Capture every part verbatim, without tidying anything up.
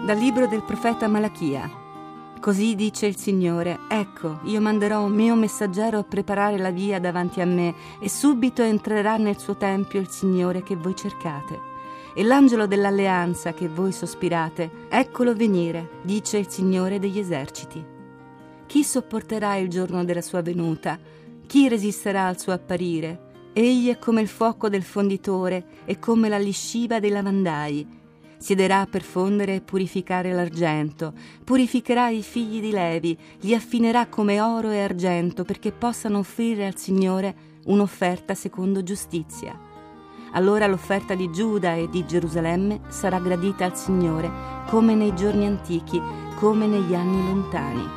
Dal libro del profeta Malachia. Così dice il Signore: ecco, io manderò un mio messaggero a preparare la via davanti a me, e subito entrerà nel suo tempio il Signore che voi cercate. E l'angelo dell'alleanza che voi sospirate, eccolo venire, dice il Signore degli eserciti. Chi sopporterà il giorno della sua venuta? Chi resisterà al suo apparire? Egli è come il fuoco del fonditore e come la lisciva dei lavandai. Siederà per fondere e purificare l'argento, purificherà i figli di Levi, li affinerà come oro e argento perché possano offrire al Signore un'offerta secondo giustizia. Allora l'offerta di Giuda e di Gerusalemme sarà gradita al Signore come nei giorni antichi, come negli anni lontani.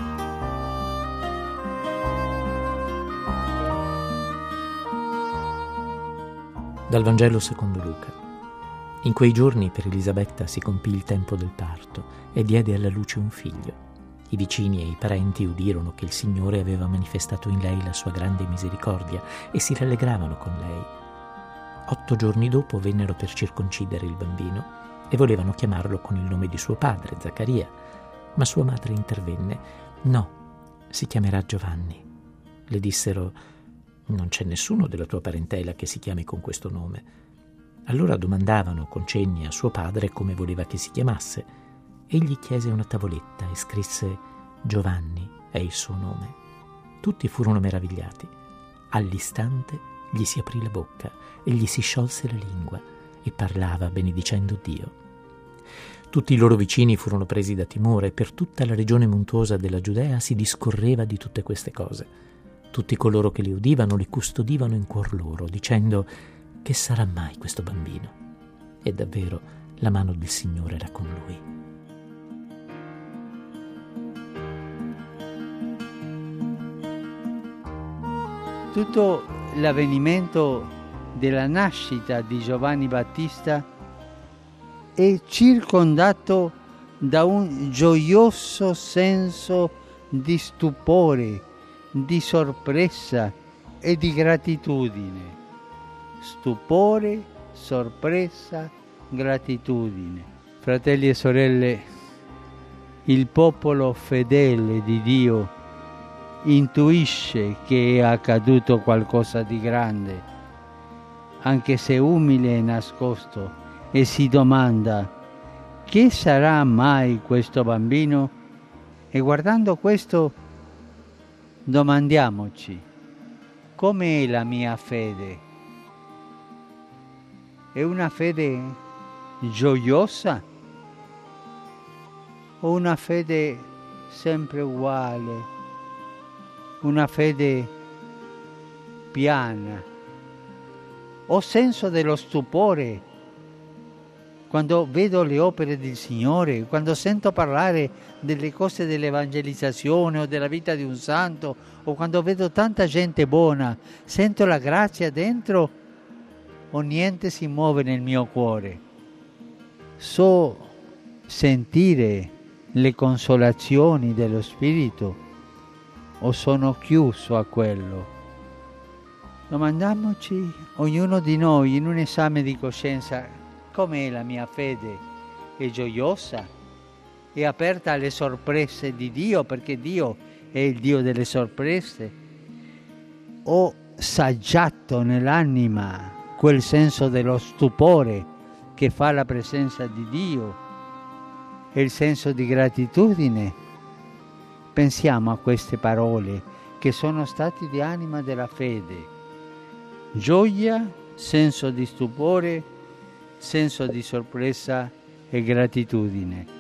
Dal Vangelo secondo Luca. In quei giorni per Elisabetta si compì il tempo del parto e diede alla luce un figlio. I vicini e i parenti udirono che il Signore aveva manifestato in lei la sua grande misericordia e si rallegravano con lei. Otto giorni dopo vennero per circoncidere il bambino e volevano chiamarlo con il nome di suo padre, Zaccaria, ma sua madre intervenne: «No, si chiamerà Giovanni». Le dissero: «Non c'è nessuno della tua parentela che si chiami con questo nome». Allora domandavano con cenni a suo padre come voleva che si chiamasse. Egli chiese una tavoletta e scrisse: «Giovanni è il suo nome». Tutti furono meravigliati. All'istante gli si aprì la bocca e gli si sciolse la lingua e parlava benedicendo Dio. Tutti i loro vicini furono presi da timore e per tutta la regione montuosa della Giudea si discorreva di tutte queste cose. Tutti coloro che li udivano li custodivano in cuor loro, dicendo: «Che sarà mai questo bambino?» E davvero la mano del Signore era con lui. Tutto l'avvenimento della nascita di Giovanni Battista è circondato da un gioioso senso di stupore, di sorpresa e di gratitudine. Stupore, sorpresa, gratitudine. Fratelli e sorelle, il popolo fedele di Dio intuisce che è accaduto qualcosa di grande, anche se umile e nascosto, e si domanda: che sarà mai questo bambino? E guardando questo domandiamoci: com'è la mia fede? È una fede gioiosa o una fede sempre uguale, una fede piana? Ho senso dello stupore quando vedo le opere del Signore, quando sento parlare delle cose dell'evangelizzazione o della vita di un santo, o quando vedo tanta gente buona, sento la grazia dentro o niente si muove nel mio cuore? So sentire le consolazioni dello Spirito o sono chiuso a quello? Domandiamoci ognuno di noi in un esame di coscienza: com'è la mia fede? È gioiosa? È aperta alle sorprese di Dio, perché Dio è il Dio delle sorprese? Ho saggiato nell'anima quel senso dello stupore che fa la presenza di Dio e il senso di gratitudine? Pensiamo a queste parole che sono stati di anima della fede: gioia, senso di stupore, senso di sorpresa e gratitudine.